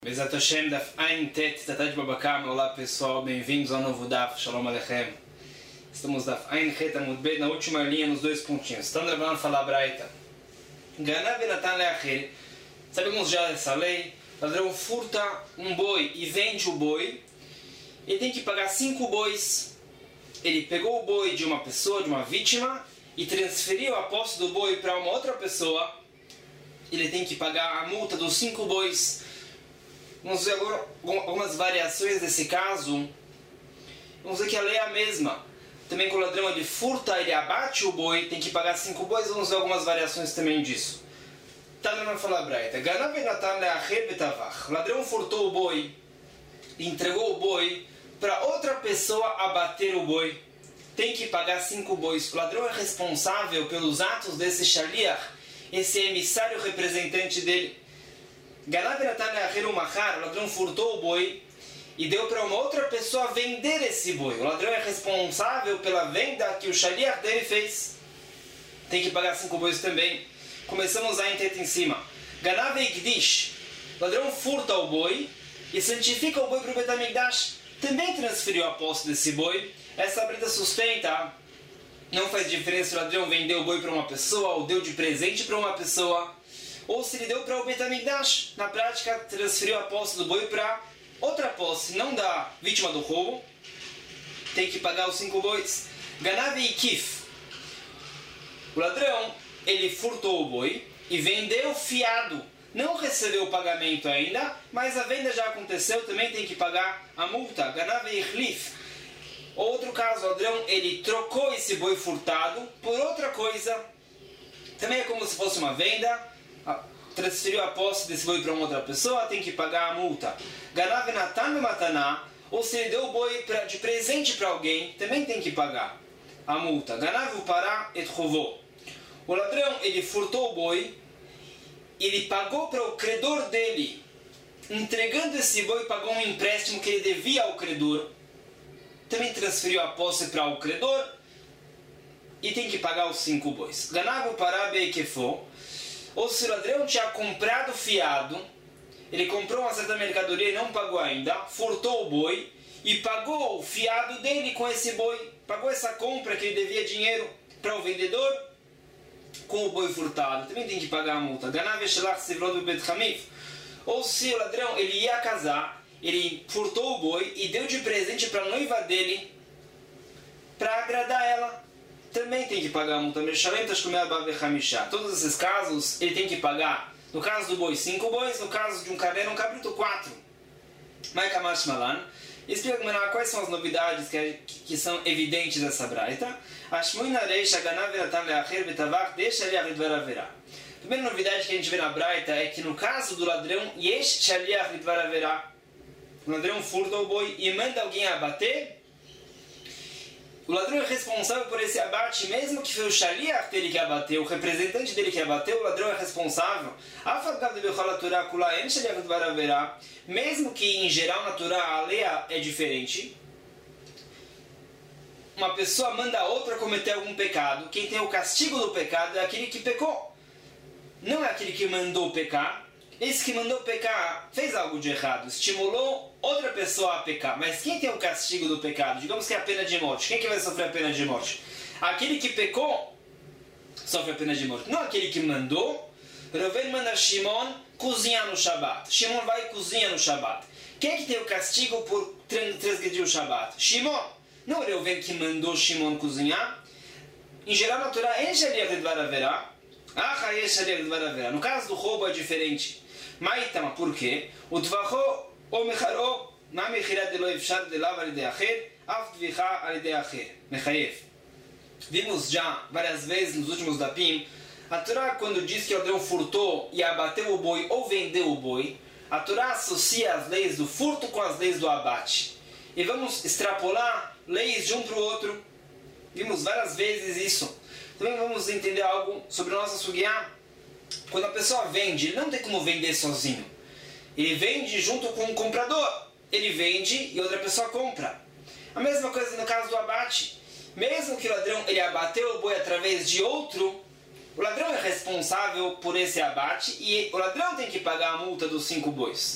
Bezat Hashem, Daf Ain Tet, Tatat Babakam. Olá pessoal, bem-vindos ao novo Daf, Shalom Aleichem. Estamos Daf Ain Het Amud Bet, na última linha, nos dois pontinhos. Estamos trabalhando falar Braita. Ganav Natan Leachir. Sabemos já dessa lei. O ladrão furta um boi e vende o boi. Ele tem que pagar 5 bois. Ele pegou o boi de uma pessoa, de uma vítima, e transferiu a posse do boi para uma outra pessoa. Ele tem que pagar a multa dos 5 bois. Vamos ver agora algumas variações desse caso. Vamos ver que a lei é a mesma. Também com o ladrão ele furta, ele abate o boi, tem que pagar 5 bois. Vamos ver algumas variações também disso. Tá na fala Braita. Ganav Natan Leachir Betavach. O ladrão furtou o boi, entregou o boi para outra pessoa abater o boi. Tem que pagar 5 bois. O ladrão é responsável pelos atos desse shaliach, esse emissário representante dele. Ganav Natan Leachir Umachar. O ladrão furtou o boi e deu para uma outra pessoa vender esse boi. O ladrão é responsável pela venda que o shaliach dele fez. Tem que pagar 5 bois também. Começamos a entender em cima. Ganav Ikdish. O ladrão furta o boi e santifica o boi para o Bet HaMikdash. Também transferiu a posse desse boi. Essa brita sustenta. Não faz diferença se o ladrão vendeu o boi para uma pessoa ou deu de presente para uma pessoa, ou se ele deu para o Bet HaMikdash. Na prática, transferiu a posse do boi para outra posse, não da vítima do roubo. Tem que pagar os 5 bois. Ganav Ikif. O ladrão, ele furtou o boi e vendeu fiado. Não recebeu o pagamento ainda, mas a venda já aconteceu, também tem que pagar a multa. Ganav Ikhlif. Outro caso, o ladrão, ele trocou esse boi furtado por outra coisa. Também é como se fosse uma venda. Transferiu a posse desse boi para uma outra pessoa, tem que pagar a multa. Ganav Natan Mataná. Ou se ele deu o boi de presente para alguém, também tem que pagar a multa. Ganav Pará et Chovó. O ladrão, ele furtou o boi, ele pagou para o credor dele, entregando esse boi, pagou um empréstimo que ele devia ao credor. Também transferiu a posse para o credor e tem que pagar os 5 bois. Ganav Pará Beikefó. Ou se o ladrão tinha comprado fiado, ele comprou uma certa mercadoria e não pagou ainda, furtou o boi e pagou o fiado dele com esse boi, pagou essa compra que ele devia dinheiro para o vendedor com o boi furtado, também tem que pagar a multa. Ganav Shelach Sivrod Bet Hamif. Ou se o ladrão ele ia casar, ele furtou o boi e deu de presente para a noiva dele para agradar ela, também tem que pagar a multa. Todos esses casos ele tem que pagar. No caso do boi 5 bois, no caso de um carneiro, um cabrito 4. Maikamash Malan explica quais são as novidades que são evidentes dessa braita. A primeira novidade que a gente vê na braita é que no caso do ladrão, o ladrão furta o boi e manda alguém abater. O ladrão é responsável por esse abate, mesmo que foi o shaliach dele que abateu, o representante dele que abateu, o ladrão é responsável. Mesmo que em geral na Torá a lei é diferente, uma pessoa manda a outra cometer algum pecado, quem tem o castigo do pecado é aquele que pecou, não é aquele que mandou pecar. Esse que mandou pecar fez algo de errado, estimulou outra pessoa a pecar. Mas quem tem o castigo do pecado? Digamos que é a pena de morte. Quem que vai sofrer a pena de morte? Aquele que pecou sofre a pena de morte. Não aquele que mandou. Reuven manda Shimon cozinhar no Shabat. Shimon vai e cozinha no Shabat. Quem é que tem o castigo por transgredir o Shabat? Shimon. Não Reuven que mandou Shimon cozinhar. Em geral, na Torá, no caso do roubo é diferente. Maitama, por quê? O Tvachó ou Mecharó, na Mechirá de Loevshad de Lava de Acher, Af Tvichá de Acher, Mechayev. Vimos já várias vezes nos últimos dapim, a Torá, quando diz que o ladrão furtou e abateu o boi ou vendeu o boi, a Torá associa as leis do furto com as leis do abate. E vamos extrapolar leis de um para o outro. Vimos várias vezes isso. Também vamos entender algo sobre a nossa sugiá. Quando a pessoa vende, ele não tem como vender sozinho. Ele vende junto com um comprador. Ele vende e outra pessoa compra. A mesma coisa no caso do abate. Mesmo que o ladrão ele abateu o boi através de outro, o ladrão é responsável por esse abate e o ladrão tem que pagar a multa dos 5 bois.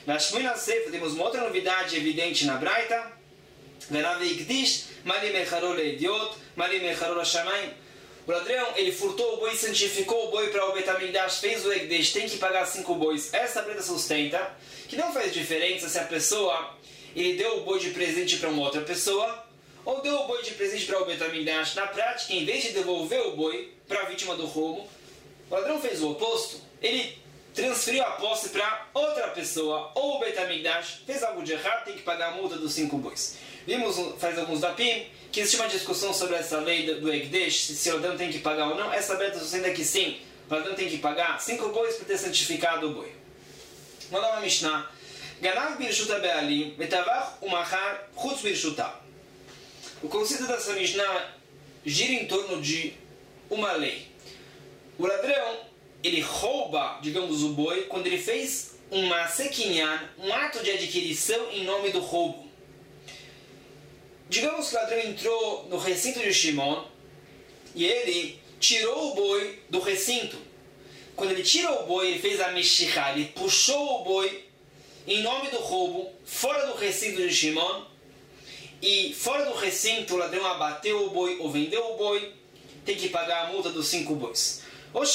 Na Shmona Sefer temos uma outra novidade evidente na Braita. Ganav Ikdish, Mali Mecharol Ediot, Mali Mecharol Shamayim. O ladrão, ele furtou o boi, santificou o boi para o Bet HaMikdash, fez o Ekdesh, tem que pagar 5 bois. Essa Braita sustenta que não faz diferença se a pessoa, ele deu o boi de presente para uma outra pessoa, ou deu o boi de presente para o Bet HaMikdash. Na prática, em vez de devolver o boi para a vítima do roubo, o ladrão fez o oposto. Ele transferiu a posse para outra pessoa, ou o Bet HaMikdash fez algo de errado, tem que pagar a multa dos 5 bois. Vimos, faz alguns dapim, que existe uma discussão sobre essa lei do Ekdesh, se o ladrão tem que pagar ou não. Essa Braita sustenta que sim, o ladrão tem que pagar 5 bois para ter santificado o boi. Vamos lá na Mishnah. Ganav birshuta be'alim, metavach umachar chutz birshuta. O conceito dessa Mishnah gira em torno de uma lei. O ladrão, ele rouba, digamos, o boi quando ele fez um maaseh kinyan, um ato de adquisição em nome do roubo. Digamos que o ladrão entrou no recinto de Shimon e ele tirou o boi do recinto. Quando ele tirou o boi, ele fez a meshichá, ele puxou o boi em nome do roubo, fora do recinto de Shimon, e fora do recinto o ladrão abateu o boi ou vendeu o boi, tem que pagar a multa dos 5 bois. Ou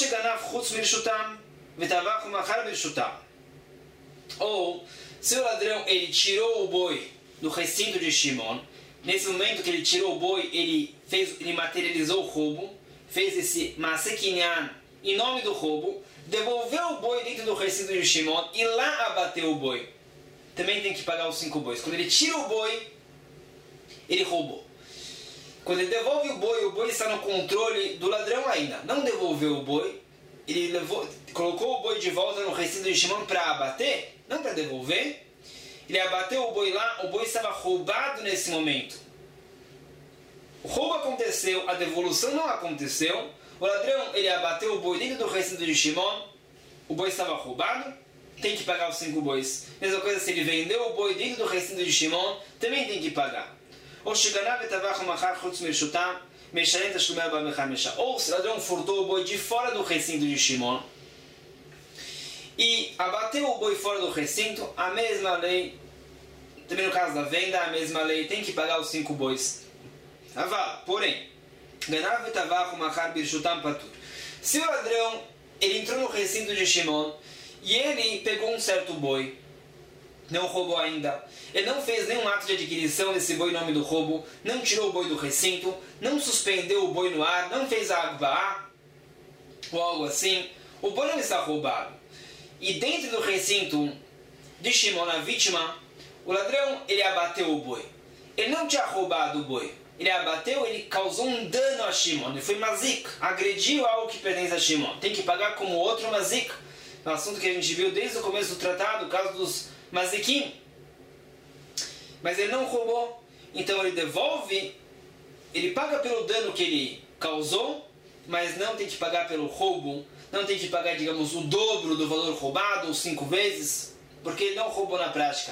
se o ladrão ele tirou o boi do recinto de Shimon, nesse momento que ele tirou o boi, ele materializou o roubo, fez esse maaseh kinyan em nome do roubo, devolveu o boi dentro do recinto de Shimon e lá abateu o boi. Também tem que pagar os 5 bois. Quando ele tira o boi, ele roubou. Quando ele devolve o boi está no controle do ladrão ainda. Não devolveu o boi, ele colocou o boi de volta no recinto de Shimon para abater, não para devolver. Ele abateu o boi lá, o boi estava roubado nesse momento. O roubo aconteceu, a devolução não aconteceu. O ladrão, ele abateu o boi dentro do recinto de Shimon, o boi estava roubado, tem que pagar os 5 bois. Mesma coisa, se ele vendeu o boi dentro do recinto de Shimon, também tem que pagar. Ou se o ladrão furtou o boi de fora do recinto de Shimon e abateu o boi fora do recinto, a mesma lei, também no caso da venda, a mesma lei, tem que pagar os 5 bois. Porém, se o ladrão ele entrou no recinto de Shimon e ele pegou um certo boi, não roubou ainda, ele não fez nenhum ato de adquisição desse boi em nome do roubo, não tirou o boi do recinto, não suspendeu o boi no ar, não fez a agbaá ou algo assim, o boi não está roubado. E dentro do recinto de Shimon, a vítima, o ladrão ele abateu o boi. Ele não tinha roubado o boi, ele abateu, ele causou um dano a Shimon, ele foi mazik, agrediu algo que pertence a Shimon, tem que pagar como outro mazik. É um assunto que a gente viu desde o começo do tratado, o caso dos mazikim. Mas ele não roubou, então ele devolve, ele paga pelo dano que ele causou, mas não tem que pagar pelo roubo, não tem que pagar, digamos, o dobro do valor roubado, ou 5 vezes, porque ele não roubou na prática.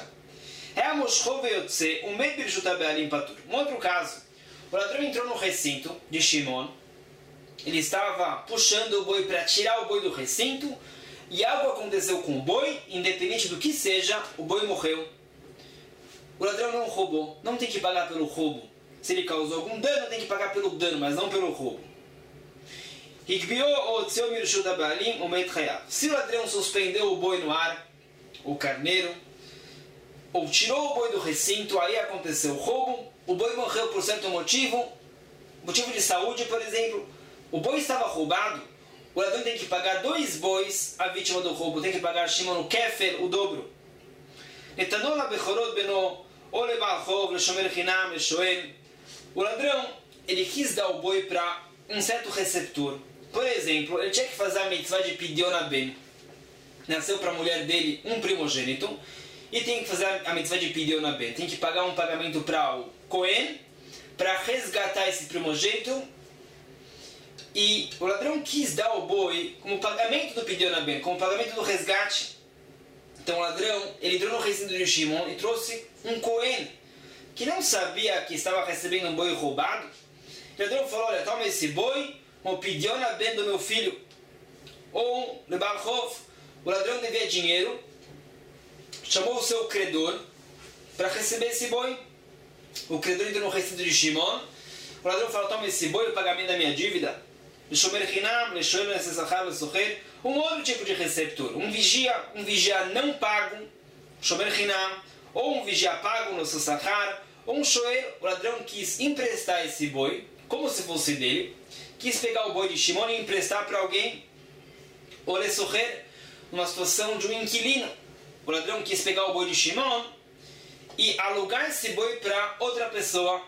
Um outro caso, o ladrão entrou no recinto de Shimon, ele estava puxando o boi para tirar o boi do recinto, e algo aconteceu com o boi, independente do que seja, o boi morreu. O ladrão não roubou, não tem que pagar pelo roubo. Se ele causou algum dano, tem que pagar pelo dano, mas não pelo roubo. Se o ladrão suspendeu o boi no ar, o carneiro, ou tirou o boi do recinto, aí aconteceu o roubo, o boi morreu por certo motivo de saúde, por exemplo, o boi estava roubado, o ladrão tem que pagar 2 bois à vítima do roubo, tem que pagar Shimon o Kefer, o dobro. O ladrão, ele quis dar o boi para um certo receptor. Por exemplo, ele tinha que fazer a mitzvah de Pidyon Ben. Nasceu para a mulher dele um primogênito e tem que fazer a mitzvah de Pidyon Ben. Tem que pagar um pagamento para o Cohen para resgatar esse primogênito. E o ladrão quis dar o boi como pagamento do Pidyon Ben, como pagamento do resgate. Então o ladrão, ele entrou no recinto de Shimon e trouxe um Cohen que não sabia que estava recebendo um boi roubado. O ladrão falou, olha, toma esse boi, o Pidyon Ben do meu filho. Ou, no Barchov, o ladrão devia dinheiro. chamou o seu credor para receber esse boi. O credor entrou no recinto de Shimon. O ladrão falou: toma esse boi, o pagamento da minha dívida. Um outro tipo de receptor, um vigia não pago, ou um vigia pago no seu sahar, ou um shoer, o ladrão quis emprestar esse boi, como se fosse dele, quis pegar o boi de Shimon e emprestar para alguém, ou lesocher, numa situação de um inquilino. O ladrão quis pegar o boi de Shimon e alugar esse boi para outra pessoa.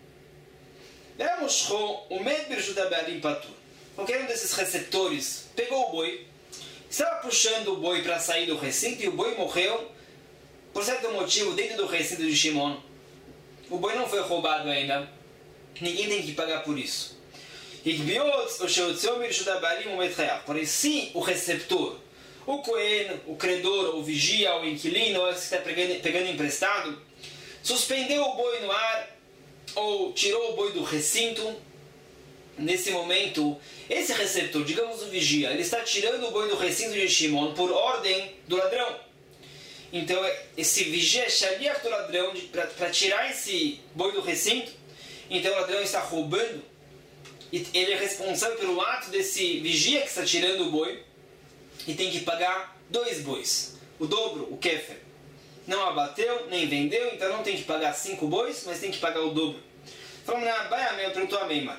Qualquer um desses receptores pegou o boi, estava puxando o boi para sair do recinto e o boi morreu por certo motivo dentro do recinto de Shimon. O boi não foi roubado ainda, ninguém tem que pagar por isso. Porém, se o receptor, o Cohen, o credor, o vigia, o inquilino, ou esse que está pegando emprestado, suspendeu o boi no ar ou tirou o boi do recinto, nesse momento, esse receptor, digamos o vigia, ele está tirando o boi do recinto de Shimon por ordem do ladrão. Então, esse vigia é shaliach do ladrão para tirar esse boi do recinto. Então, o ladrão está roubando. E ele é responsável pelo ato desse vigia que está tirando o boi. E tem que pagar 2 bois. O dobro, o kefer. Não abateu, nem vendeu, então não tem que pagar 5 bois, mas tem que pagar o dobro. Perguntou a Meimar.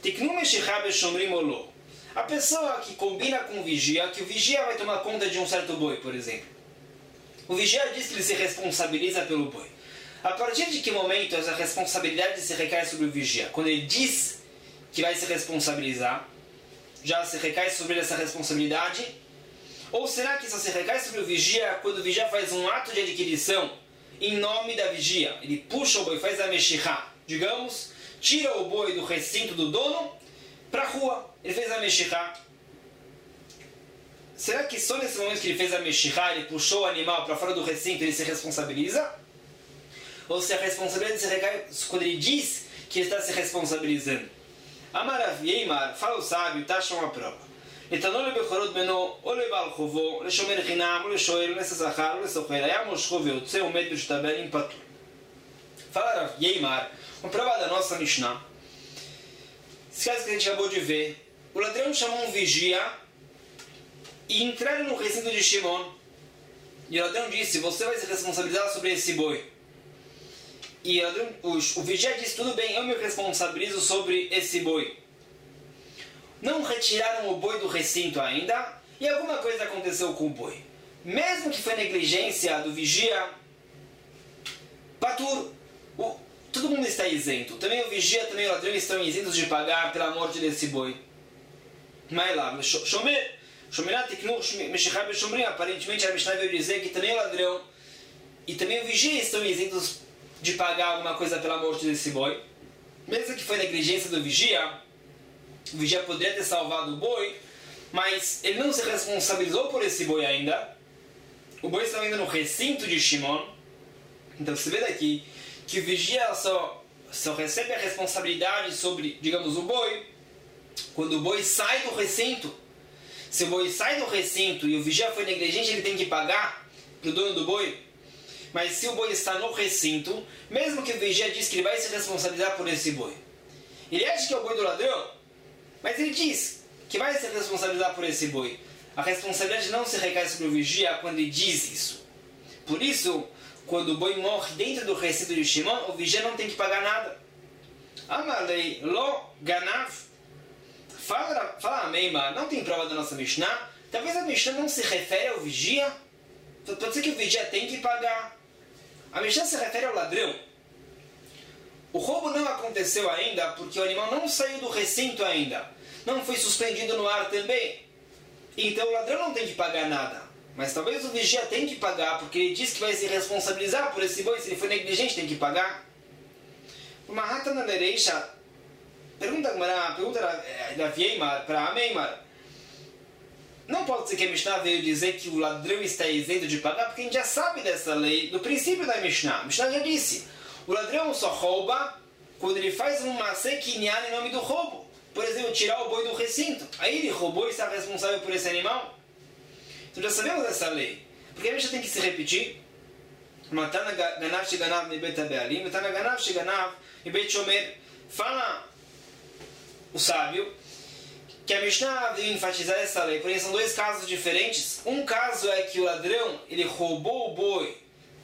A pessoa que combina com o vigia, que o vigia vai tomar conta de um certo boi, por exemplo. O vigia diz que ele se responsabiliza pelo boi. A partir de que momento essa responsabilidade se recai sobre o vigia? Quando ele diz que vai se responsabilizar, já se recai sobre essa responsabilidade? Ou será que só se recai sobre o vigia quando o vigia faz um ato de adquisição em nome da vigia? Ele puxa o boi, faz a meshihá, digamos, tira o boi do recinto do dono para a rua. Ele fez a meshihá. Será que só nesse momento que ele fez a meshihá, ele puxou o animal para fora do recinto, ele se responsabiliza? Ou se a responsabilidade se recai quando ele diz que ele está se responsabilizando? Amar Yeimar, fala o sábio, taxa uma prova. נתנו לבכורות בנו או לבעל חובו, לשומר חינם או לשואל, לסחר או לסוחר, היה מושכו ויוצא עומד ברשות הבעלים פטור. Fala Rav Yeimar, uma prova da nossa Mishnah. Esse caso que a gente acabou de ver, o ladrão chamou um vigia e entraram no recinto de Shimon. E o ladrão disse: você vai se responsabilizar sobre esse boi. E o vigia disse: tudo bem, eu me responsabilizo sobre esse boi. Não retiraram o boi do recinto ainda e alguma coisa aconteceu com o boi. Mesmo que foi negligência do vigia, patur, todo mundo está isento. Também o vigia, também o ladrão estão isentos de pagar pela morte desse boi. Mas lá, aparentemente a Mishnah veio dizer que também o ladrão e também o vigia estão isentos de pagar alguma coisa pela morte desse boi. Mesmo que foi negligência do vigia, o vigia poderia ter salvado o boi, mas ele não se responsabilizou por esse boi ainda. O boi estava ainda no recinto de Shimon. Então você vê daqui que o vigia só recebe a responsabilidade sobre, digamos, o boi quando o boi sai do recinto. Se o boi sai do recinto e o vigia foi negligente, ele tem que pagar para o dono do boi. Mas se o boi está no recinto, mesmo que o vigia diz que ele vai se responsabilizar por esse boi, ele acha que é o boi do ladrão, mas ele diz que vai se responsabilizar por esse boi. A responsabilidade não se recai sobre o vigia quando ele diz isso. Por isso, quando o boi morre dentro do recinto de Shimon, o vigia não tem que pagar nada. Amalei lo ganav. Fala a Meimar, não tem prova da nossa Mishnah. Talvez a Mishnah não se refere ao vigia. Pode ser que o vigia tem que pagar. A Mishnah se refere ao ladrão. O roubo não aconteceu ainda porque o animal não saiu do recinto ainda. Não foi suspendido no ar também. Então o ladrão não tem que pagar nada. Mas talvez o vigia tenha que pagar porque ele diz que vai se responsabilizar por esse boi. Se ele for negligente, tem que pagar. Uma rata na lereixa. Pergunta da Yeimar para a Meimar. Não pode ser que a Mishnah veio dizer que o ladrão está isento de pagar, porque a gente já sabe dessa lei do princípio da Mishnah. A Mishnah já disse: o ladrão só rouba quando ele faz um masé kinyan em nome do roubo. Por exemplo, tirar o boi do recinto. Aí ele roubou e está responsável por esse animal. Então já sabemos dessa lei. Porque a Mishnah tem que se repetir. Matana ganav sheganav mibet habealim, matana ganav sheganav mibet shomer. Fala o sábio que a Mishnah veio enfatizar essa lei, porém são dois casos diferentes. Um caso é que o ladrão ele roubou o boi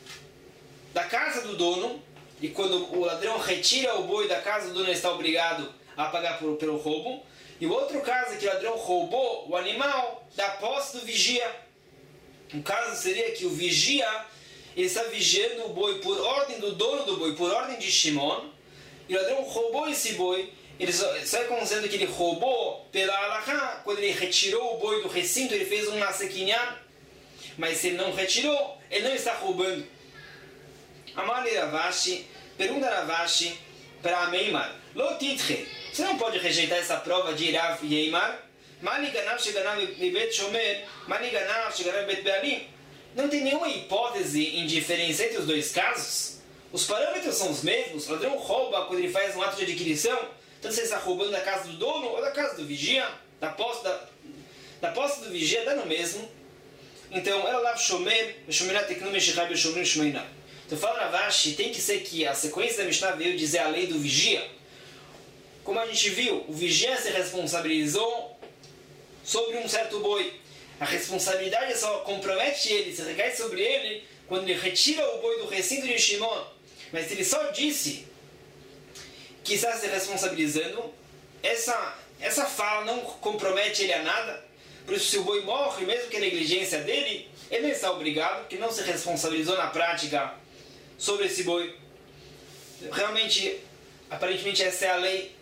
da casa do dono, e quando o ladrão retira o boi da casa do dono, ele está obrigado a pagar pelo roubo. E o outro caso é que o ladrão roubou o animal da posse do vigia. O caso seria que o vigia ele está vigiando o boi por ordem do dono do boi, por ordem de Shimon, e o ladrão roubou esse boi. Ele só é considerado que ele roubou pela halakha, quando ele retirou o boi do recinto, ele fez um masequinhar, mas se ele não retirou, ele não está roubando. Amale Ravashi, pergunta Ravashi para Meimar, Lo titre, você não pode rejeitar essa prova de Rav Yeimar? Mani ganav sheganav mibet shomer, mani ganav sheganav mibet bealim. Não tem nenhuma hipótese em diferença entre os dois casos? Os parâmetros são os mesmos. O ladrão rouba quando ele faz um ato de adquisição, tanto se ele está roubando da casa do dono ou da casa do vigia, da posse do vigia, dá no mesmo. Então, ela lá shomer, shomerá teknu meshechai beshomrim shmeina. Então, fala Ravashi, tem que ser que a sequência da Mishnah veio dizer a lei do vigia. Como a gente viu, o vigia se responsabilizou sobre um certo boi. A responsabilidade só compromete ele, se recai sobre ele, quando ele retira o boi do recinto de Shimon. Mas se ele só disse que está se responsabilizando, essa fala não compromete ele a nada. Por isso, se o boi morre, mesmo que a negligência dele, ele não está obrigado, porque não se responsabilizou na prática sobre esse boi. Realmente, aparentemente, essa é a lei.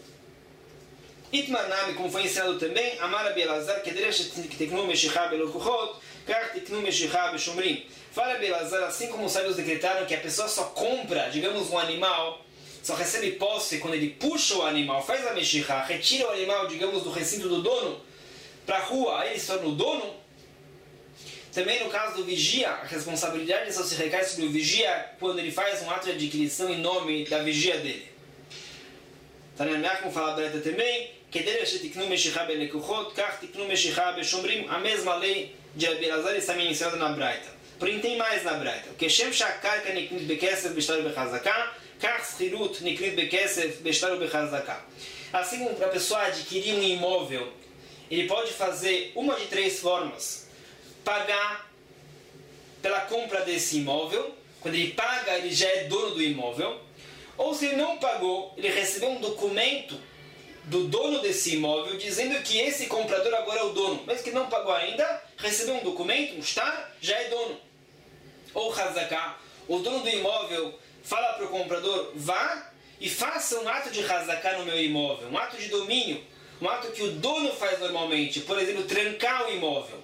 Itmanami, como foi ensinado também, Amar Rabi Elazar, que teknu meshicha belokuchot, kach teknu meshicha beshomrim. Fala Rabi Elazar, assim como os sábios decretaram que a pessoa só compra, digamos, um animal, só recebe posse quando ele puxa o animal, faz a meshicha, retira o animal, digamos, do recinto do dono para a rua, aí ele se torna o dono. Também no caso do vigia, a responsabilidade só se recai sobre o vigia quando ele faz um ato de adquisição em nome da vigia dele. Tanamiach, como fala a Breta também, a mesma lei de Rabi Elazar está mencionada na Braita. Porém tem mais na Braita. Assim como para a pessoa adquirir um imóvel, ele pode fazer uma de três formas. Pagar pela compra desse imóvel. Quando ele paga, ele já é dono do imóvel. Ou se ele não pagou, ele recebeu um documento do dono desse imóvel dizendo que esse comprador agora é o dono. Mesmo que não pagou ainda, recebeu um documento, um shtar, já é dono. Ou Hazaká, o dono do imóvel fala para o comprador, vá e faça um ato de Hazaká no meu imóvel, um ato de domínio, um ato que o dono faz normalmente, por exemplo, trancar o imóvel.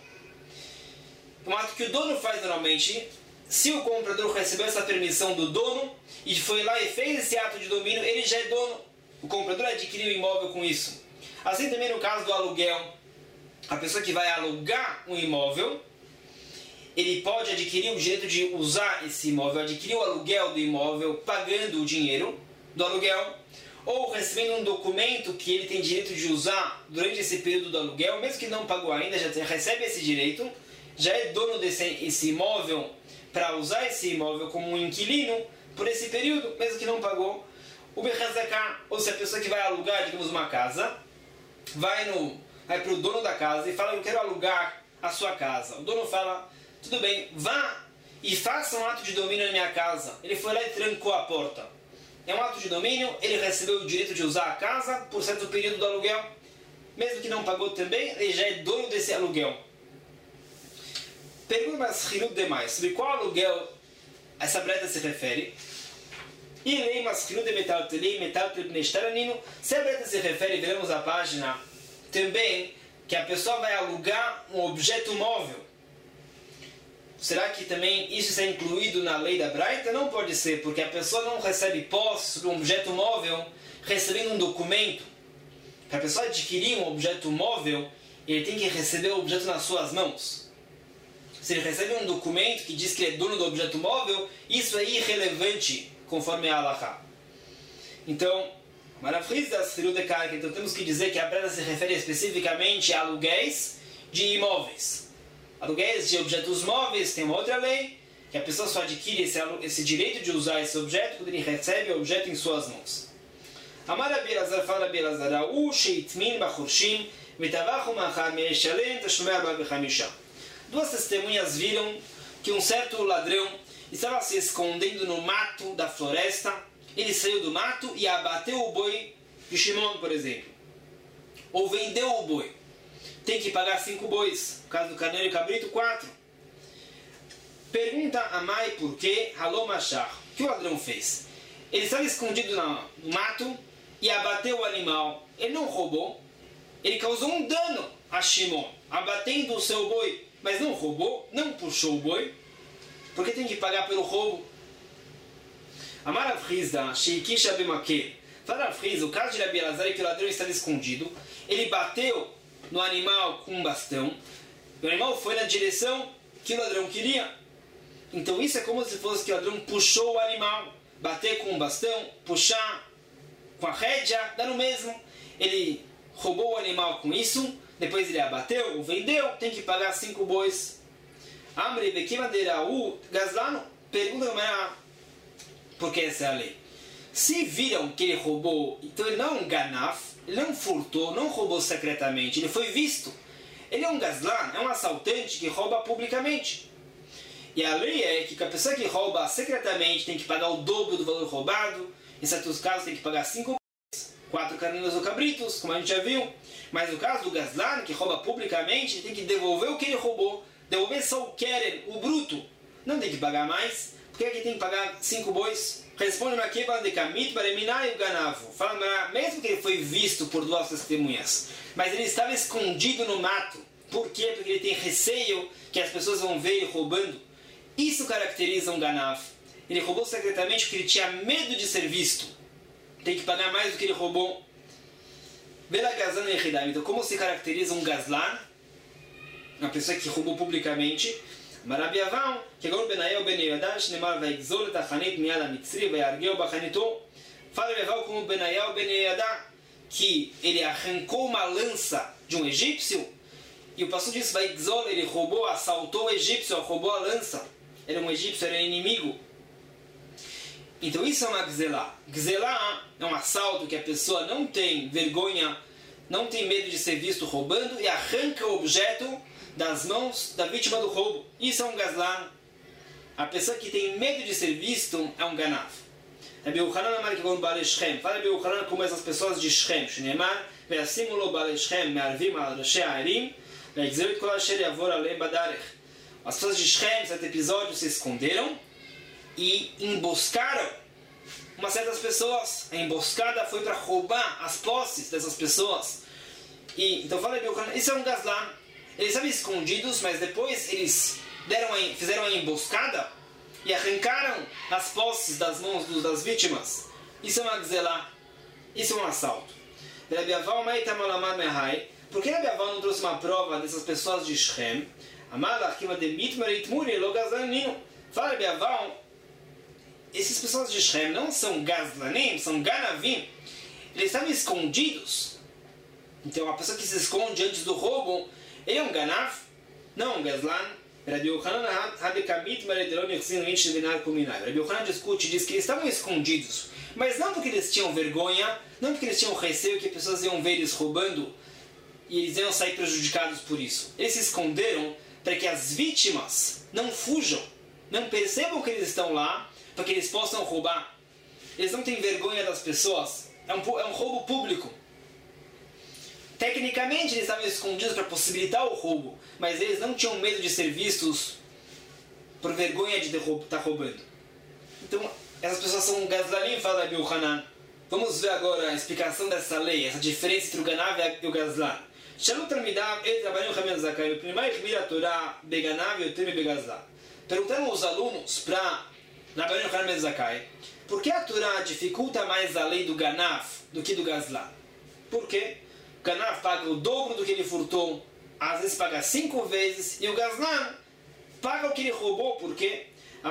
Um ato que o dono faz normalmente, se o comprador recebeu essa permissão do dono e foi lá e fez esse ato de domínio, ele já é dono. O comprador adquiriu o imóvel com isso. Assim também no caso do aluguel. A pessoa que vai alugar um imóvel, ele pode adquirir o direito de usar esse imóvel, adquirir o aluguel do imóvel pagando o dinheiro do aluguel, ou recebendo um documento que ele tem direito de usar durante esse período do aluguel, mesmo que não pagou ainda, já recebe esse direito, já é dono desse imóvel para usar esse imóvel como um inquilino por esse período, mesmo que não pagou. O Bechazaká, ou se a pessoa que vai alugar, digamos, uma casa, vai para o dono da casa e fala, eu quero alugar a sua casa. O dono fala, tudo bem, vá e faça um ato de domínio na minha casa. Ele foi lá e trancou a porta. É um ato de domínio, ele recebeu o direito de usar a casa por certo período do aluguel. Mesmo que não pagou também, ele já é dono desse aluguel. Pergunta mais Hirut demais, sobre qual aluguel essa breta se refere? E lei masculino de metal se a breta se refere, veremos a página também, que a pessoa vai alugar um objeto móvel. Será que também isso está incluído na lei da Braita? Não pode ser, porque a pessoa não recebe posse sobre um objeto móvel recebendo um documento. Para a pessoa adquirir um objeto móvel, ele tem que receber o objeto nas suas mãos. Se ele recebe um documento que diz que ele é dono do objeto móvel, isso é irrelevante conforme a halakha. Então, Marafriz das Hirut de Karka, então temos que dizer que a Breta se refere especificamente a aluguéis de imóveis. Aluguéis de objetos móveis tem uma outra lei, que a pessoa só adquire esse direito de usar esse objeto quando ele recebe o objeto em suas mãos. Amar Rabi Elazar, fala Rabi Elazar, sheitmin bachurshim, metavachu machar me'eshalem tashlumei arba b'chamisha. Duas testemunhas viram que um certo ladrão estava se escondendo no mato da floresta. Ele saiu do mato e abateu o boi de Shimon, por exemplo. Ou vendeu o boi. Tem que pagar 5 bois. No caso do carneiro e cabrito, 4. Pergunta a Mai por que Halom Mashach. O que o ladrão fez? Ele estava escondido no mato e abateu o animal. Ele não roubou. Ele causou um dano a Shimon, abatendo o seu boi. Mas não roubou, não puxou o boi. Porque tem que pagar pelo roubo. Amar Rav Hizda, Sheikisha Bemake. Fala Rav Hizda, o caso de Rabi Elazar é que o ladrão estava escondido. Ele bateu no animal com um bastão. O animal foi na direção que o ladrão queria. Então isso é como se fosse que o ladrão puxou o animal. Bater com um bastão, puxar com a rédea, dá no mesmo. Ele roubou o animal com isso. Depois ele abateu ou vendeu. Tem que pagar 5 bois. Amri Bekimadeira U Gazlano pergunta como é porque essa é a lei. Se viram que ele roubou, então ele não é um ganaf, ele não furtou, não roubou secretamente, ele foi visto. Ele é um gazlan, é um assaltante que rouba publicamente. E a lei é que a pessoa que rouba secretamente tem que pagar o dobro do valor roubado. Em certos casos tem que pagar 5 bois, 4 carneiros ou cabritos, como a gente já viu. Mas no caso do gazlan, que rouba publicamente, ele tem que devolver o que ele roubou. Devolver só o keren, o bruto. Não tem que pagar mais. Por que tem que pagar 5 bois? Responde aqui para de kamit para eminar e o ganavo. Fala, mesmo que ele foi visto por 2 testemunhas, mas ele estava escondido no mato. Por quê? Porque ele tem receio que as pessoas vão ver ele roubando. Isso caracteriza um ganavo. Ele roubou secretamente porque ele tinha medo de ser visto. Tem que pagar mais do que ele roubou. Bela gazlan e hidam. Então, como se caracteriza um gazlan? Uma pessoa que roubou publicamente. Marabi Avão, que agora Benael Ben Yehuda, Shnemar vai exor et achanit miad hamitzri vai argeu bachanito. Fala Benael como Benael Ben Yehuda, que ele arrancou uma lança de um egípcio. E o pastor diz, vai exor, ele roubou, assaltou o egípcio, roubou a lança. Era um egípcio, era inimigo. Então isso é uma gzelá. Gzelá é um assalto que a pessoa não tem vergonha, não tem medo de ser visto roubando e arranca o objeto das mãos da vítima do roubo. Isso é um gazlan. A pessoa que tem medo de ser visto é um ganav. Rabi Yochanan amar que como Baal Shem. Fala Rabi Yochanan como essas pessoas de Shem. Shneimar ve'asimu lo Baal Shem me'arvim al roshei ha'arim ve'egzeru et kol asher yavor aleim badarech. As pessoas de Shem, nesse episódio, se esconderam e emboscaram certas pessoas. A emboscada foi para roubar as posses dessas pessoas. E, então fala Rabi Yochanan, isso é um gazlan. Eles estavam escondidos, mas depois eles fizeram a emboscada e arrancaram as posses das mãos das vítimas. Isso é uma gzelá. Isso é um assalto. Por que Rabi Aval não trouxe uma prova dessas pessoas de Shem? Fala Rabi Aval, essas pessoas de Shem não são gazlanim, são ganavim. Eles estavam escondidos. Então a pessoa que se esconde antes do roubo, ele é um ganav, não um gazlan. Rabi Yochanan discute e diz que eles estavam escondidos, mas não porque eles tinham vergonha, não porque eles tinham receio que pessoas iam ver eles roubando e eles iam sair prejudicados por isso. Eles se esconderam para que as vítimas não fujam, não percebam que eles estão lá, para que eles possam roubar. Eles não têm vergonha das pessoas, é um roubo público. Tecnicamente eles estavam escondidos para possibilitar o roubo, mas eles não tinham medo de ser vistos por vergonha de estar roubando. Então, essas pessoas são um gazlanim, fala Rabi Yochanan. Vamos ver agora a explicação dessa lei, essa diferença entre o ganav e o gazlan. Perguntaram os alunos para Rabbeinu Yochanan ben Zakkai, por que a Torá dificulta mais a lei do ganav do que do gazlan? Por quê? O ganav paga o dobro do que ele furtou, às vezes paga 5 vezes, e o gazlan paga o que ele roubou, por quê?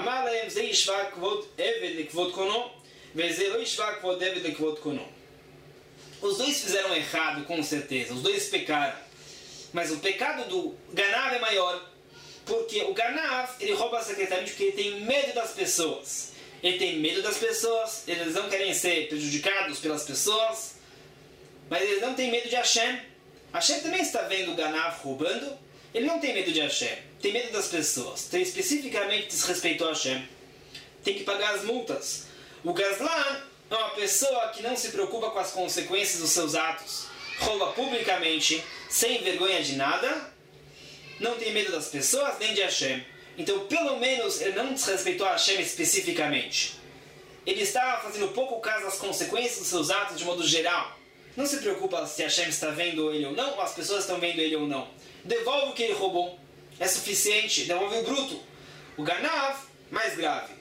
Os dois fizeram errado, com certeza, os dois pecaram. Mas o pecado do ganav é maior, Porque o Ganav, ele rouba secretamente porque ele tem medo das pessoas. Ele tem medo das pessoas, eles não querem ser prejudicados pelas pessoas, mas eles não têm medo de Hashem. Hashem também está vendo o Ganav roubando, ele não tem medo de Hashem, tem medo das pessoas. Então, especificamente, desrespeitou a Hashem. Tem que pagar as multas. O Gazlan é uma pessoa que não se preocupa com as consequências dos seus atos. Rouba publicamente, sem vergonha de nada, não tem medo das pessoas nem de Hashem. Então, pelo menos, ele não desrespeitou a Hashem especificamente. Ele está fazendo pouco caso das consequências dos seus atos de modo geral. Não se preocupa se Hashem está vendo ele ou não, ou as pessoas estão vendo ele ou não. Devolve o que ele roubou. É suficiente. Devolve o bruto. O Ganav, mais grave.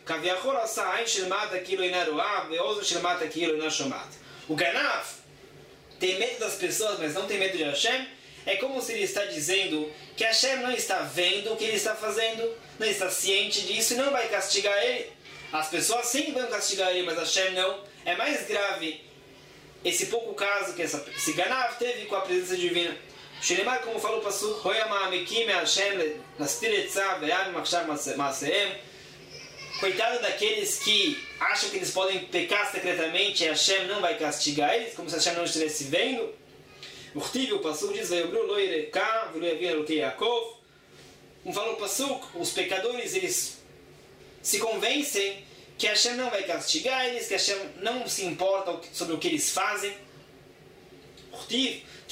O Ganav tem medo das pessoas, mas não tem medo de Hashem. É como se ele está dizendo que Hashem não está vendo o que ele está fazendo, não está ciente disso e não vai castigar ele. As pessoas sim vão castigar ele, mas Hashem não. É mais grave esse pouco caso que esse Ganav teve com a presença divina. Shenemar, como falou o Pasuk, coitado daqueles que acham que eles podem pecar secretamente e Hashem não vai castigar eles, como se Hashem não estivesse vendo. O Pasuk diz, como falou o Pasuk, os pecadores eles se convencem que Hashem não vai castigar eles, que Hashem não se importa sobre o que eles fazem. Que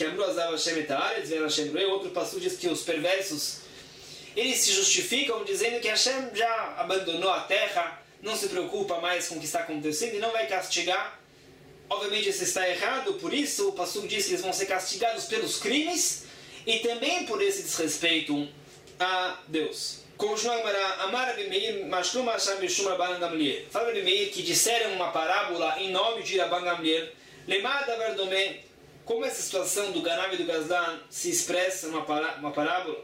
outro Pasuk diz que os perversos eles se justificam dizendo que Hashem já abandonou a terra, não se preocupa mais com o que está acontecendo e não vai castigar. Obviamente isso está errado, por isso o Pasuk diz que eles vão ser castigados pelos crimes e também por esse desrespeito a Deus. Continua a Amar Rabbi Meir, Mashlum Hashem Bishum Rabban Gamliel. Fala Rabbi Meir que disseram uma parábola em nome de Rabban Gamliel. Lemada Verdomé, como essa situação do Ganav e do Gazlan se expressa numa parábola.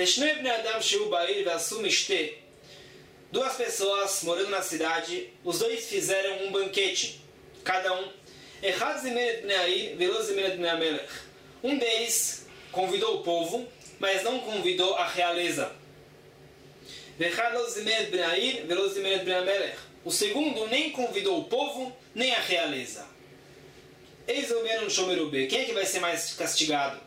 Duas pessoas morando na cidade, os dois fizeram um banquete, cada um. Um deles convidou o povo, mas não convidou a realeza. O segundo nem convidou o povo, nem a realeza. Quem é que vai ser mais castigado?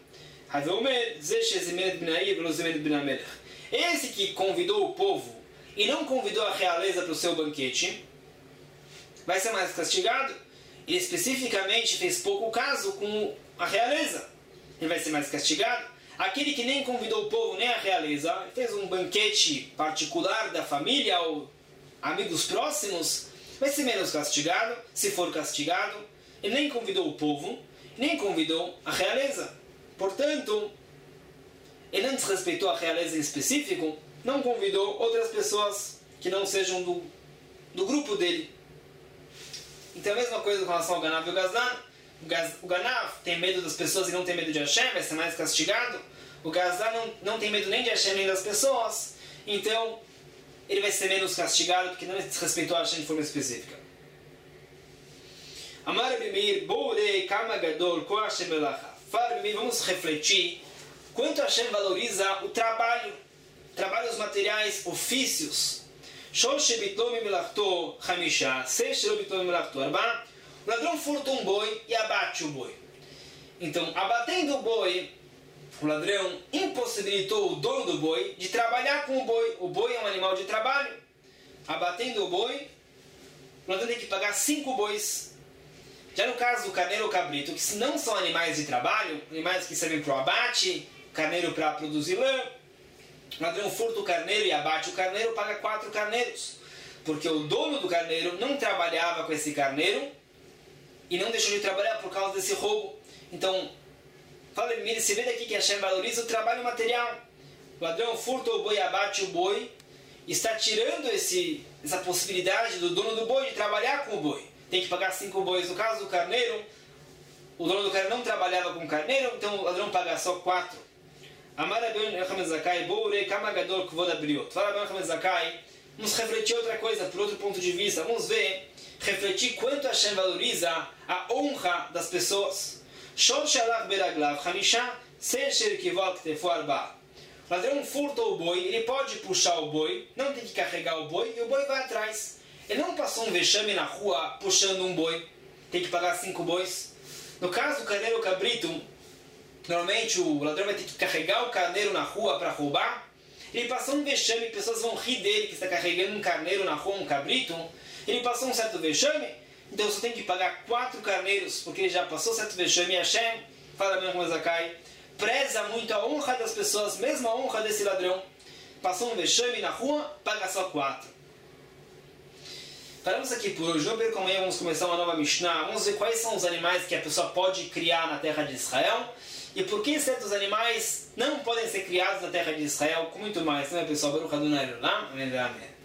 Esse que convidou o povo e não convidou a realeza para o seu banquete vai ser mais castigado. Ele especificamente fez pouco caso com a realeza. Ele vai ser mais castigado. Aquele que nem convidou o povo nem a realeza, fez um banquete particular da família ou amigos próximos, vai ser menos castigado, se for castigado. Ele nem convidou o povo, nem convidou a realeza. Portanto, ele não desrespeitou a realeza em específico, não convidou outras pessoas que não sejam do grupo dele. Então a mesma coisa com relação ao Ganav e o Gazlan. O Ganav tem medo das pessoas e não tem medo de Hashem, vai ser mais castigado. O Gazlan não tem medo nem de Hashem nem das pessoas, então ele vai ser menos castigado porque não desrespeitou a Hashem de forma específica. Amar Rabbi Meir, Bourei Kama Gadol Ko Hashem Melacha. Fala Rabbi Meir, vamos refletir quanto Hashem valoriza o trabalho, trabalhos materiais, ofícios. Shosh Bitlom Melachto Hamisha, Sesh Bitlom Melachto Arba. O ladrão furta um boi e abate o boi. Então, abatendo o boi, o ladrão impossibilitou o dono do boi de trabalhar com o boi. O boi é um animal de trabalho. Abatendo o boi, o ladrão tem que pagar 5 bois. Já no caso do carneiro ou cabrito, que não são animais de trabalho, animais que servem para o abate, carneiro para produzir lã, o ladrão furta o carneiro e abate o carneiro, paga 4 carneiros. Porque o dono do carneiro não trabalhava com esse carneiro e não deixou de trabalhar por causa desse roubo. Então, fala de mim, se vê daqui que Hashem valoriza o trabalho material. O ladrão furta o boi e abate o boi, está tirando essa possibilidade do dono do boi de trabalhar com o boi. Tem que pagar 5 bois. No caso do carneiro, o dono do carneiro não trabalhava com o carneiro, então o ladrão paga só 4. Amar Rabbeinu Yochanan Zakkai, Bourei Kama Gadol Kvod Abriot. Fala Rabbeinu Yochanan Zakkai, vamos refletir outra coisa, por outro ponto de vista. Vamos ver, refletir quanto Hashem valoriza a honra das pessoas. Shor Shalach Beraglav Hamisha, Ser Sherkivot Ktefo Arba. O ladrão furta o boi, ele pode puxar o boi, não tem que carregar o boi, e o boi vai atrás. Ele não passou um vexame na rua puxando um boi, tem que pagar 5 bois. No caso do carneiro ou cabrito, normalmente o ladrão vai ter que carregar o carneiro na rua para roubar. Ele passou um vexame, pessoas vão rir dele que está carregando um carneiro na rua, um cabrito. Ele passou um certo vexame, então você tem que pagar 4 carneiros, porque ele já passou certo vexame. E Hashem, fala mesmo com Zakai, preza muito a honra das pessoas, mesmo a honra desse ladrão. Passou um vexame na rua, paga só 4. Paramos aqui por hoje. Vamos ver como vamos começar uma nova Mishnah. Vamos ver quais são os animais que a pessoa pode criar na terra de Israel. E por que certos animais não podem ser criados na terra de Israel, com muito mais, não é pessoal? Baruch Adonai Olam, amém.